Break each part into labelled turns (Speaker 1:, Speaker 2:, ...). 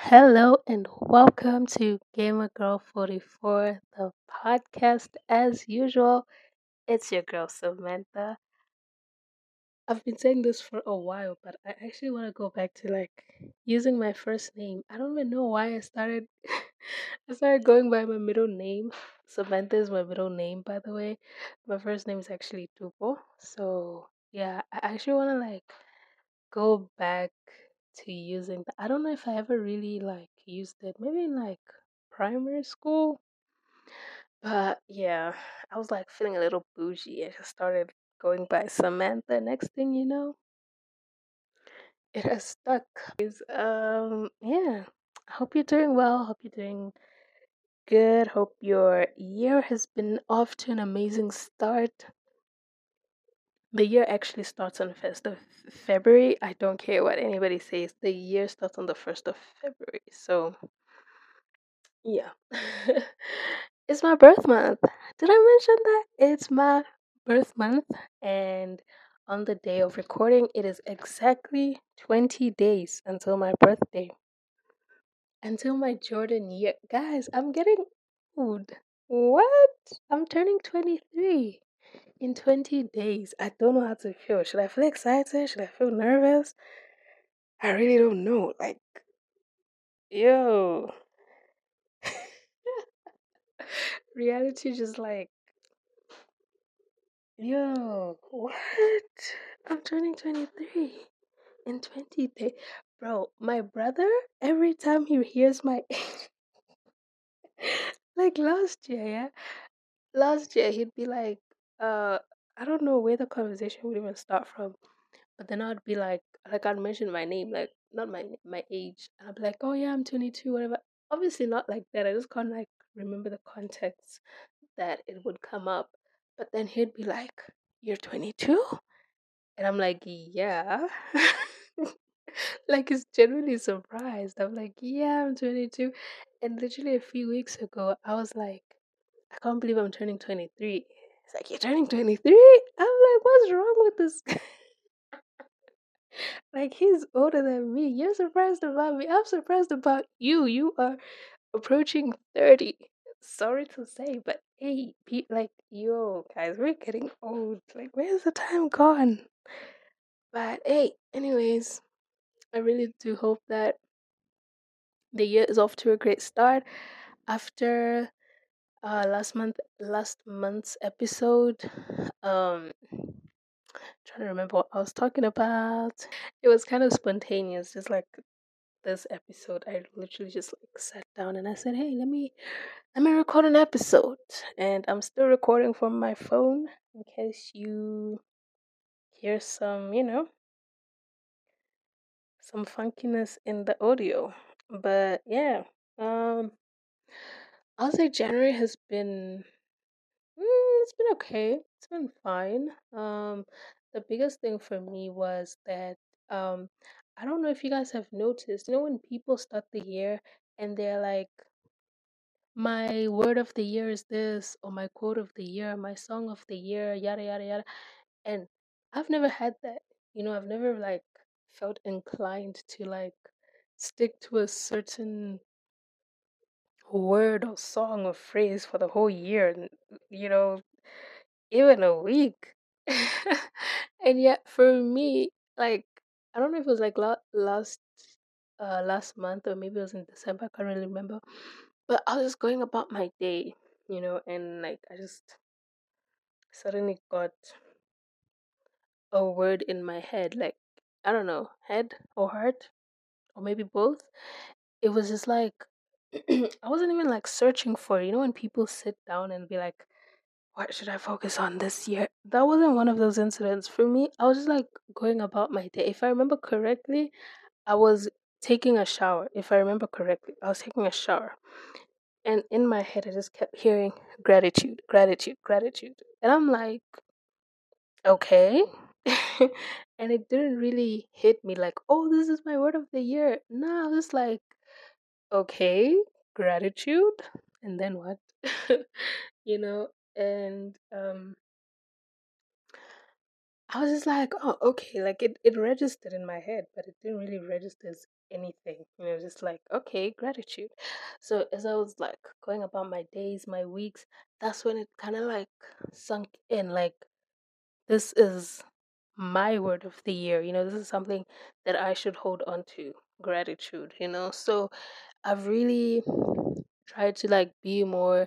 Speaker 1: Hello and welcome to Gamer Girl 44, the podcast. As usual, it's your girl Samantha. I've been saying this for a while, but I actually want to go back to using my first name. I don't even know why I started I started going by my middle name. Samantha is my middle name, by the way. My first name is actually Tupo. So, yeah, I actually want to go back to using that. I don't know if I ever really used it. Maybe in primary school. But yeah, I was feeling a little bougie. I just started going by Samantha. Next thing you know, it has stuck. Yeah. I hope you're doing well. Hope you're doing good. Hope your year has been off to an amazing start. The year actually starts on the 1st of February. I don't care what anybody says. The year starts on the 1st of February. So, yeah. It's my birth month. Did I mention that? It's my birth month. And on the day of recording, it is exactly 20 days until my birthday. Until my Jordan year. Guys, I'm getting old. What? I'm turning 23 in 20 days. I don't know how to feel. Should I feel excited? Should I feel nervous? I really don't know. Yo. Reality just yo, what? I'm turning 23 in 20 days. Bro, my brother, every time he hears my age, last year, yeah? Last year, he'd be uh, I don't know where the conversation would even start from. But then I'd be I'd mention my name, not my age, and I'd be like, oh yeah, I'm 22, whatever. Obviously not like that. I just can't remember the context that it would come up. But then he'd be like, "You're 22," and I'm like, "Yeah." He's genuinely surprised. I'm like, "Yeah, I'm 22," and literally a few weeks ago, I was like, "I can't believe I'm turning 23." He's like, "You're turning 23?" I'm like, "What's wrong with this?" He's older than me. You're surprised about me. I'm surprised about you. You are approaching 30. Sorry to say, but hey, yo, guys, we're getting old. Where's the time gone? But hey, anyways, I really do hope that the year is off to a great start. After last month's episode, trying to remember what I was talking about. It was kind of spontaneous, just this episode. I literally just sat down and I said, "Hey, let me record an episode." And I'm still recording from my phone in case you hear some funkiness in the audio. But yeah, um, I'll say January has been it's been okay. It's been fine. The biggest thing for me was that I don't know if you guys have noticed, when people start the year and they're like, my word of the year is this, or my quote of the year, my song of the year, yada yada yada. And I've never had that. I've never felt inclined to stick to a certain word or song or phrase for the whole year, and you know, even a week. And yet for me, I don't know if it was last month, or maybe it was in December, I can't really remember. But I was just going about my day, and I just suddenly got a word in my head, I don't know, head or heart, or maybe both. It was just I wasn't even searching for it. When people sit down and be like, what should I focus on this year? That wasn't one of those incidents. For me, I was just going about my day. If I remember correctly, I was taking a shower. If I remember correctly, I was taking a shower. And in my head, I just kept hearing gratitude, gratitude, gratitude. And I'm like, okay. And it didn't really hit me oh, this is my word of the year. No, I was okay, gratitude. And then what? you know, and I was just oh, okay, it registered in my head, but it didn't really register anything, just like, okay, gratitude. So as I was like going about my days, my weeks, that's when it kind of like sunk in, like, this is my word of the year. This is something that I should hold on to, gratitude. So I've really tried to like be more,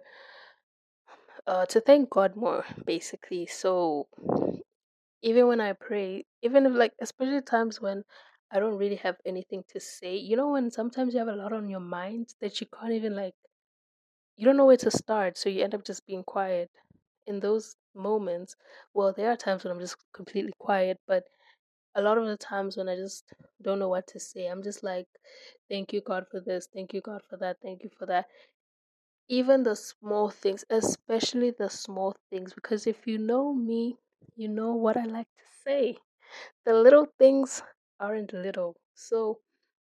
Speaker 1: to thank God more, basically. So even when I pray, even if like, especially times when I don't really have anything to say, when sometimes you have a lot on your mind that you can't even like, you don't know where to start, so you end up just being quiet. In those moments, well, there are times when I'm just completely quiet, but a lot of the times when I just don't know what to say, I'm just like, thank you, God, for this. Thank you, God, for that. Thank you for that. Even the small things, especially the small things, because if you know me, you know what I like to say. The little things aren't little. So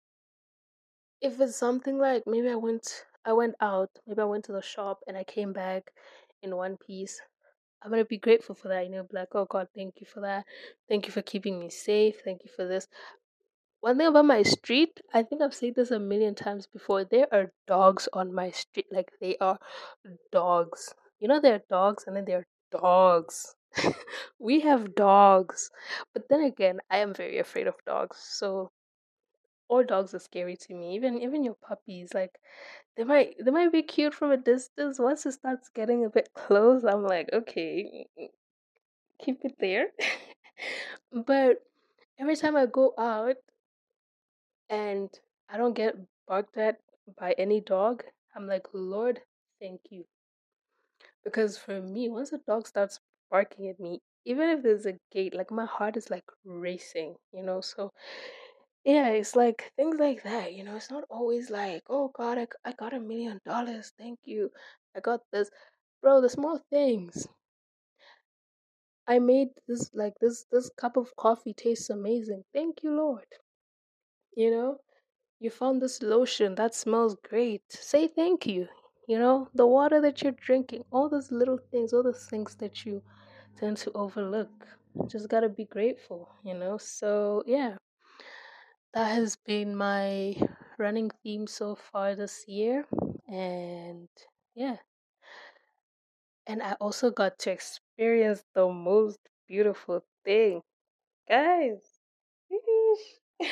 Speaker 1: if it's something like maybe I went out, maybe I went to the shop and I came back in one piece, I'm gonna be grateful for that. Be like, oh God, thank you for that. Thank you for keeping me safe. Thank you for this. One thing about my street, I think I've said this a million times before. There are dogs on my street. Like, they are dogs. There are dogs and then there are dogs. We have dogs. But then again, I am very afraid of dogs. So all dogs are scary to me. Even your puppies, like, they might be cute from a distance. Once it starts getting a bit close, I'm like, okay, keep it there. But every time I go out and I don't get barked at by any dog, I'm like, Lord, thank you. Because for me, once a dog starts barking at me, even if there's a gate, like, my heart is like racing. So yeah, it's like things like that. It's not always like, oh God, I got $1 million. Thank you. I got this. Bro, the small things. I made this cup of coffee tastes amazing. Thank you, Lord. You know? You found this lotion that smells great. Say thank you. The water that you're drinking, all those little things, all those things that you tend to overlook. Just gotta be grateful. So, yeah, that has been my running theme so far this year. And yeah, and I also got to experience the most beautiful thing. Guys, sheesh.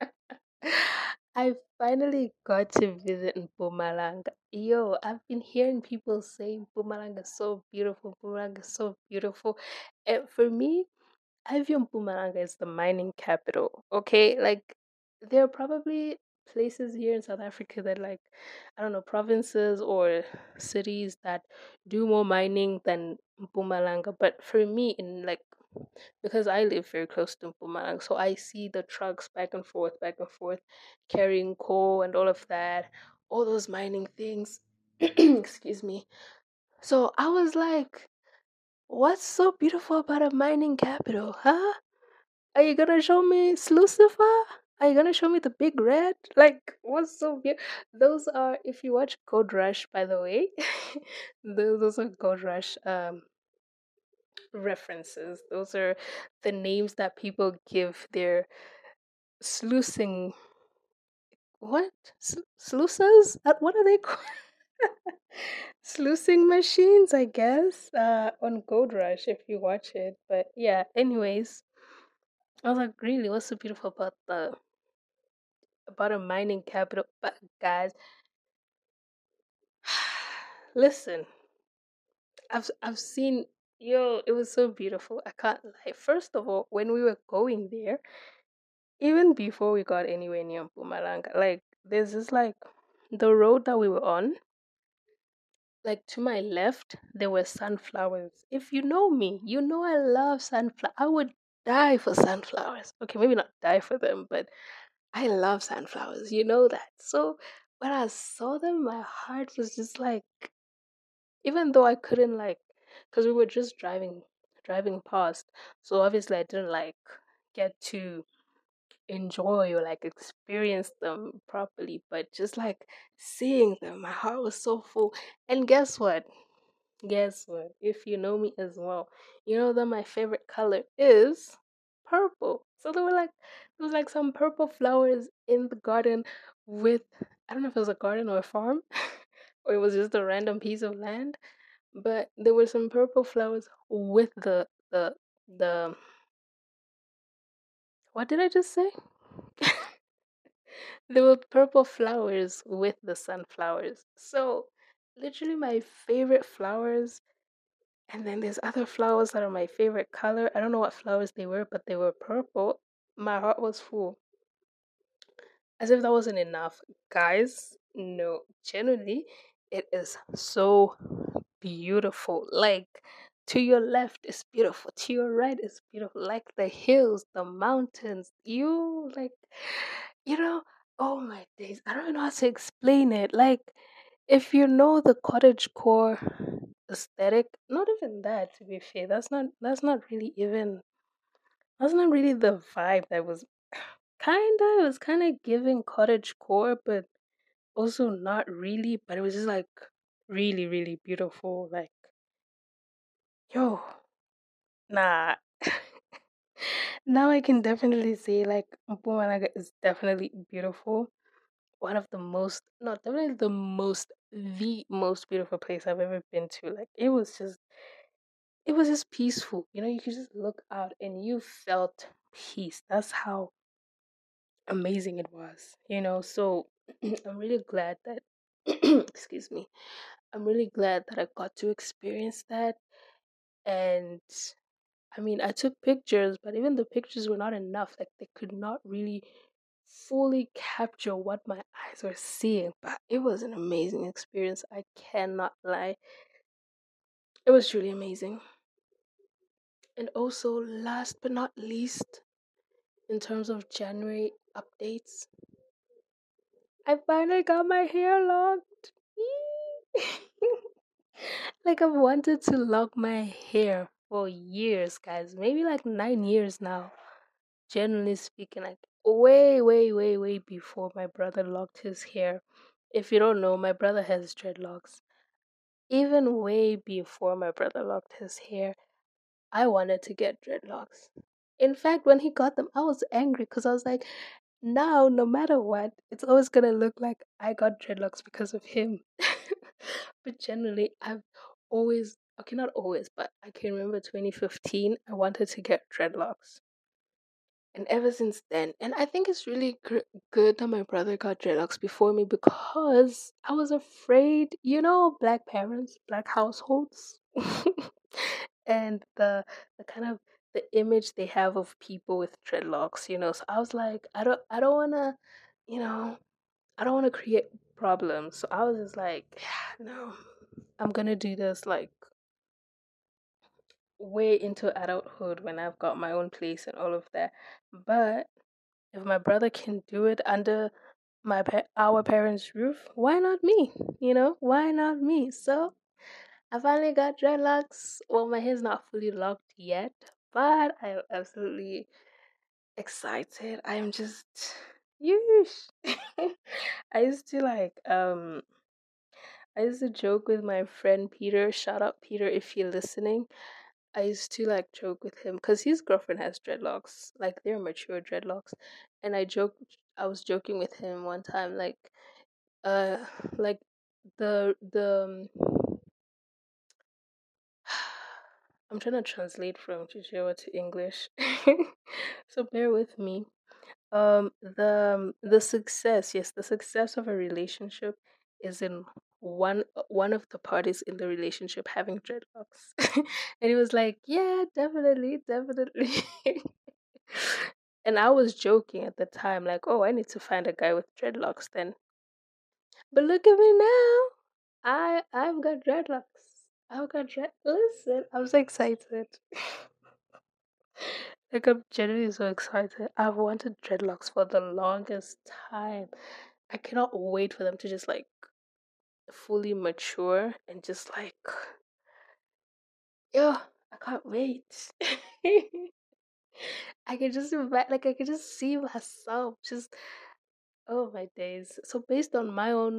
Speaker 1: I finally got to visit Mpumalanga. Yo, I've been hearing people say Mpumalanga is so beautiful. Mpumalanga is so beautiful. And for me, I view Mpumalanga as the mining capital. Okay, like, there are probably places here in South Africa that, like, I don't know, provinces or cities that do more mining than Mpumalanga. But for me, in like, because I live very close to Mpumalanga, so I see the trucks back and forth, carrying coal and all of that, all those mining things. Excuse me. So I was like, what's so beautiful about a mining capital, huh? Are you gonna show me Lucifer? Are you gonna show me the big red? Like, what's so beautiful? Those are, if you watch Gold Rush, by the way, those are Gold Rush references. Those are the names that people give their sluicing, what? Sluices? What are they called? Sluicing machines, I guess, on Gold Rush if you watch it. But yeah, anyways, I was like, really, what's so beautiful about a mining capital? But guys, listen, I've seen, yo, it was so beautiful. I can't lie. First of all, when we were going there, even before we got anywhere near Mpumalanga, like, there's this, like, the road that we were on, like, to my left, there were sunflowers. If you know me, you know I love sunflower. I would die for sunflowers. Okay, maybe not die for them, but I love sunflowers. You know that. So when I saw them, my heart was just like, even though I couldn't, like, because we were just driving past, so obviously I didn't like get to enjoy or like experience them properly, but just like seeing them, my heart was so full. And guess what, if you know me as well, you know that my favorite color is purple. So there was like some purple flowers in the garden with, I don't know if it was a garden or a farm or it was just a random piece of land, but there were some purple flowers with the what did I just say? There were purple flowers with the sunflowers. So literally my favorite flowers. And then there's other flowers that are my favorite color. I don't know what flowers they were, but they were purple. My heart was full. As if that wasn't enough. Guys, no, genuinely, it is so beautiful. Like, to your left is beautiful, to your right is beautiful. Like the hills, the mountains, you know, oh my days. I don't know how to explain it. Like, if you know the cottage core aesthetic, not even that to be fair, that's not really the vibe that was kinda, it was kinda giving cottage core, but also not really, but it was just like really, really beautiful. Like, yo, nah. Now I can definitely say like Mpumalanga is definitely beautiful. One of the most, not definitely the most beautiful place I've ever been to. Like it was just peaceful. You know, you could just look out and you felt peace. That's how amazing it was. You know, so I'm really glad that excuse me. I'm really glad that I got to experience that. And I mean, I took pictures, but even the pictures were not enough. Like, they could not really fully capture what my eyes were seeing. But it was an amazing experience. I cannot lie. It was truly amazing. And also, last but not least, in terms of January updates, I finally got my hair locked. Yee! Like, I've wanted to lock my hair for years, guys. Maybe like 9 years now. Generally speaking, like way, way, way, way before my brother locked his hair. If you don't know, my brother has dreadlocks. Even way before my brother locked his hair, I wanted to get dreadlocks. In fact, when he got them, I was angry because I was like, now, no matter what, it's always gonna look like I got dreadlocks because of him. But generally, I've always, okay, not always, but I can remember 2015, I wanted to get dreadlocks. And ever since then, and I think it's really good that my brother got dreadlocks before me because I was afraid, you know, black parents, black households, and the kind of the image they have of people with dreadlocks, you know. So I was like, I don't wanna, you know, I don't wanna create problems. So I was just like, no, I'm gonna do this like way into adulthood when I've got my own place and all of that. But if my brother can do it under our parents' roof, why not me? You know, why not me? So I finally got dreadlocks. Well, my hair's not fully locked yet, but I'm absolutely excited. I'm just, yeesh. I used to like I used to joke with my friend Peter. Shout out Peter if you're listening. I used to like joke with him because his girlfriend has dreadlocks, like they're mature dreadlocks, and I was joking with him one time, uh, like the I'm trying to translate from Chichewa to English, so bear with me. The success, yes, the success of a relationship is in one of the parties in the relationship having dreadlocks. And he was like, yeah, definitely, definitely. And I was joking at the time, like, oh, I need to find a guy with dreadlocks then. But look at me now. I've got dreadlocks. I've got dread. Listen, I'm so excited. Like, I'm genuinely so excited. I've wanted dreadlocks for the longest time. I cannot wait for them to just like fully mature and just like, yeah, I can't wait. I can just like I can just see myself just, oh my days. So based on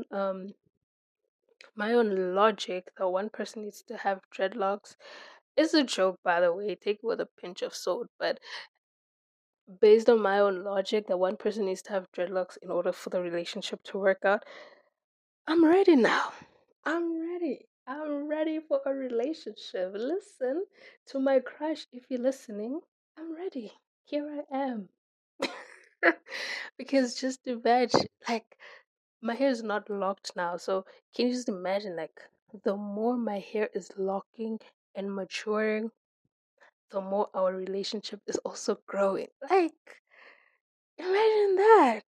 Speaker 1: my own logic that one person needs to have dreadlocks is a joke, by the way. Take it with a pinch of salt, but based on my own logic that one person needs to have dreadlocks in order for the relationship to work out, I'm ready now. I'm ready. I'm ready for a relationship. Listen to my crush if you're listening. I'm ready. Here I am. Because just imagine, like, my hair is not locked now. So can you just imagine, like, the more my hair is locking and maturing, the more our relationship is also growing. Like, imagine that.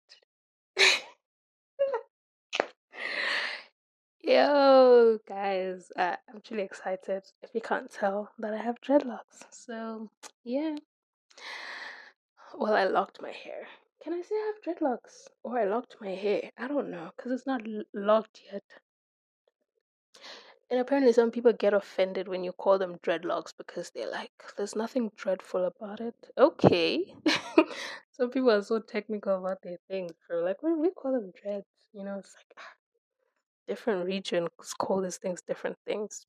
Speaker 1: Yo, guys, I'm truly excited. If you can't tell that I have dreadlocks. So, yeah. Well, I locked my hair. Can I say I have dreadlocks? Or I locked my hair? I don't know, because it's not locked yet. And apparently, some people get offended when you call them dreadlocks because they're like, there's nothing dreadful about it. Okay. Some people are so technical about their things. Bro. Like, we call them dreads. You know, it's like different regions call these things different things.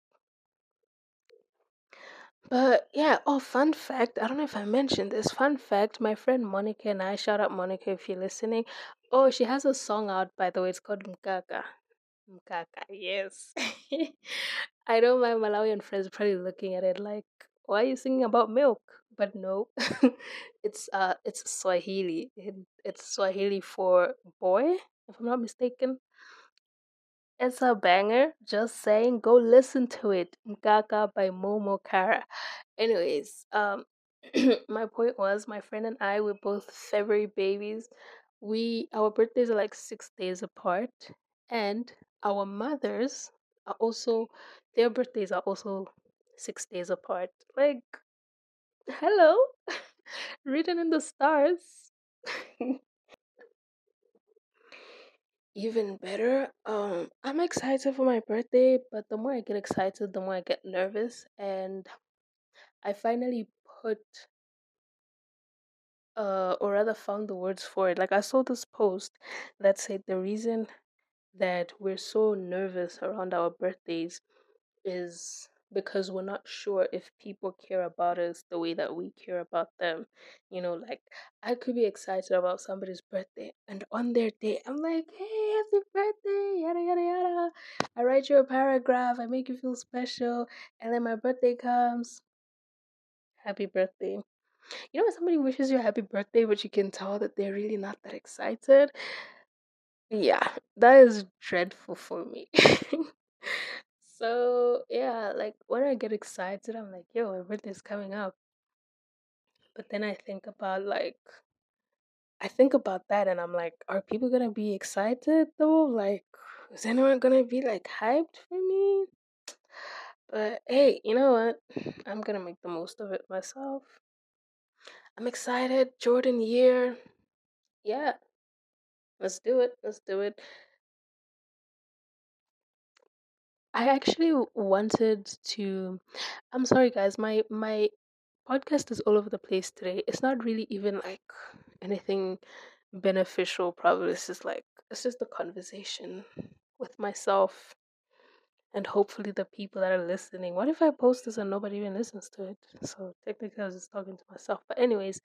Speaker 1: But yeah, oh, fun fact. I don't know if I mentioned this. Fun fact, my friend Monica and I, shout out Monica if you're listening. Oh, she has a song out, by the way. It's called Mkaka. Mkaka, yes. I know my Malawian friends are probably looking at it like, why are you singing about milk? But no, it's Swahili. It's Swahili for boy, if I'm not mistaken. It's a banger. Just saying, go listen to it. Mkaka by Momo Kara. Anyways, my point was my friend and I were both February babies. Our birthdays are like 6 days apart, and our mothers are also their birthdays are also 6 days apart. Like, hello, written in the stars. Even better. I'm excited for my birthday, but the more I get excited, the more I get nervous, and I finally put or rather found the words for it. Like I saw this post that said the reason that we're so nervous around our birthdays is because we're not sure if people care about us the way that we care about them. You know, like I could be excited about somebody's birthday, and on their day, I'm like, hey, happy birthday, yada, yada, yada. I write you a paragraph, I make you feel special, and then my birthday comes, happy birthday. You know when somebody wishes you a happy birthday, but you can tell that they're really not that excited? Yeah, that is dreadful for me. So, yeah, like when I get excited, I'm like, yo, my birthday's coming up. But then I think about that and I'm like, are people gonna be excited though? Like, is anyone gonna be like hyped for me? But hey, you know what? I'm gonna make the most of it myself. I'm excited. Jordan year. Yeah, let's do it. Let's do it. I actually wanted to. I'm sorry, guys. My podcast is all over the place today. It's not really even like anything beneficial. Probably it's just a conversation with myself and hopefully the people that are listening. What if I post this and nobody even listens to it? So technically, I was just talking to myself. But anyways,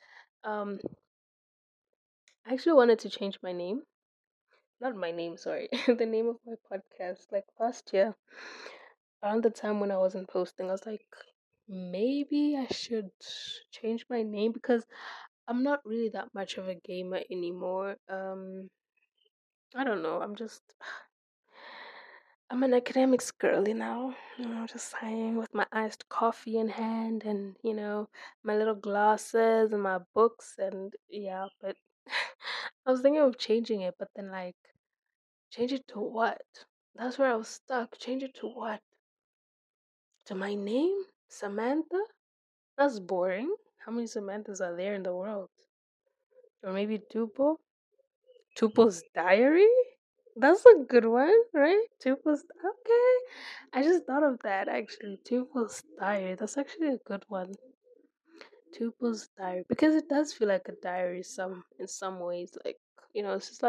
Speaker 1: I actually wanted to change my name. Not my name, sorry. The name of my podcast. Like last year, around the time when I wasn't posting, I was like, maybe I should change my name because I'm not really that much of a gamer anymore. I don't know. I'm an academics girly now. Just saying, with my iced coffee in hand and my little glasses and my books and yeah. But I was thinking of changing it, but then like, change it to what? That's where I was stuck. Change it to what? To my name, Samantha? That's boring. How many Samanthas are there in the world? Or maybe Tupo? Tupo's Diary? That's a good one, right? Tupo's. Okay. I just thought of that actually. Tupo's Diary. That's actually a good one. Tupo's Diary. Because it does feel like a diary in some ways. Like, it's just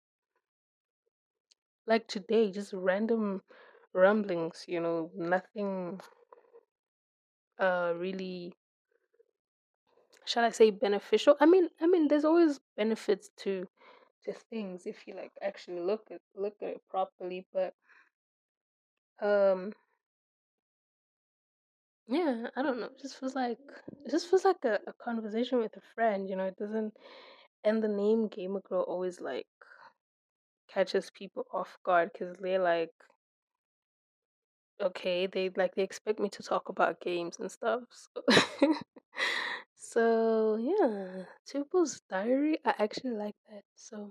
Speaker 1: like today, just random rumblings, nothing really shall I say beneficial? I mean, there's always benefits to things if you like actually look at it properly. But um, yeah, I don't know. It just feels like a conversation with a friend. It doesn't. And the name Gamer Girl always like catches people off guard because they're like, okay, they expect me to talk about games and stuff. So, so yeah, Tupel's Diary. I actually like that. So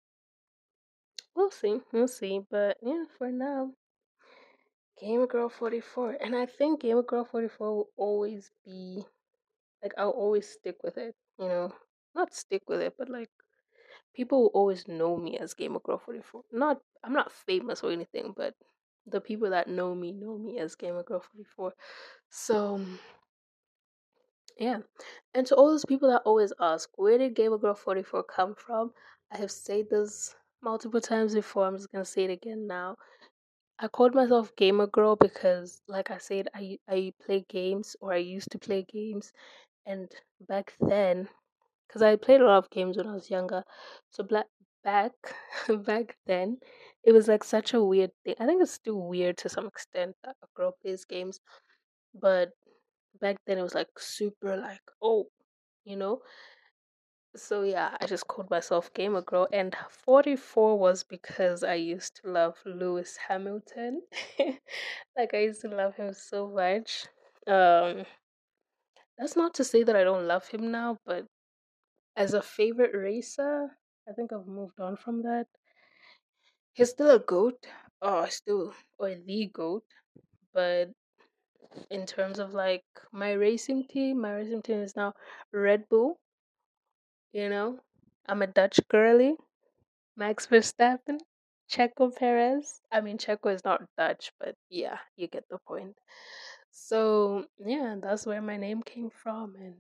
Speaker 1: we'll see. But yeah, for now, Gamer Girl 44, and I think Gamer Girl 44 will always be like I'll always stick with it. Not stick with it, but like people will always know me as Gamer Girl 44. Not I'm not famous or anything, but the people that know me as Gamer Girl 44. So yeah. And to all those people that always ask, where did Gamer Girl 44 come from? I have said this multiple times before. I'm just gonna say it again now. I called myself Gamer Girl because, like I said, I play games, or I used to play games, and back then, because I played a lot of games when I was younger, so back back then, it was like such a weird thing. I think it's still weird to some extent that a girl plays games, but back then it was like super like, oh, you know. So yeah, I just called myself Gamer Girl, and 44 was because I used to love Lewis Hamilton. Like I used to love him so much. Um, that's not to say that I don't love him now, but as a favorite racer, I think I've moved on from that. He's still a goat, or the goat, but in terms of like my racing team is now Red Bull. You know, I'm a Dutch girly. Max Verstappen, Checo Perez. I mean, Checo is not Dutch, but yeah, you get the point. So, yeah, that's where my name came from, and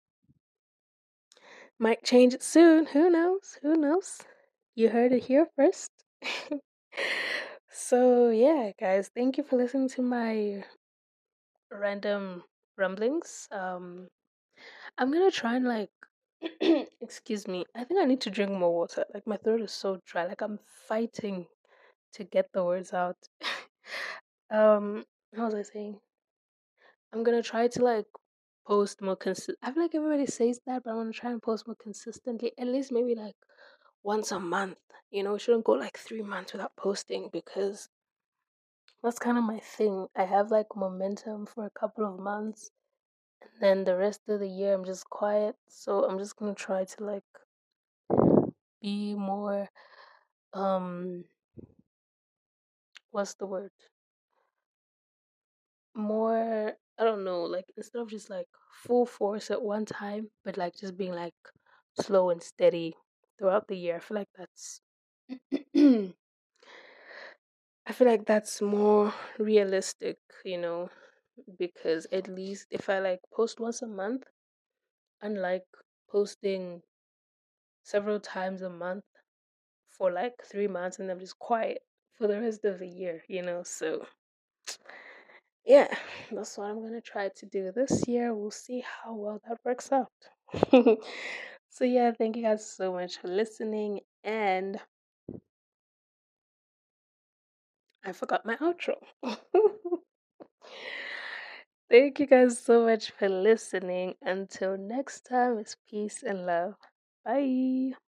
Speaker 1: might change it soon. Who knows? Who knows? You heard it here first. So, yeah, guys, thank you for listening to my random rumblings. I'm gonna try and like, excuse me, I think I need to drink more water. Like, my throat is so dry. Like, I'm fighting to get the words out. um, how was I saying? I'm gonna try to like post more consistent. I feel like everybody says that, but I'm gonna try and post more consistently. At least maybe like once a month. It shouldn't go like 3 months without posting because that's kind of my thing. I have like momentum for a couple of months, and then the rest of the year I'm just quiet. So I'm just gonna try to like be more what's the word? More, I don't know, like instead of just like full force at one time, but like just being like slow and steady throughout the year. I feel like that's I feel like that's more realistic, you know, because at least if I like post once a month, unlike posting several times a month for like 3 months and then just quiet for the rest of the year. So yeah, that's what I'm gonna try to do this year. We'll see how well that works out. So yeah, thank you guys so much for listening, and I forgot my outro. Thank you guys so much for listening. Until next time, it's peace and love. Bye.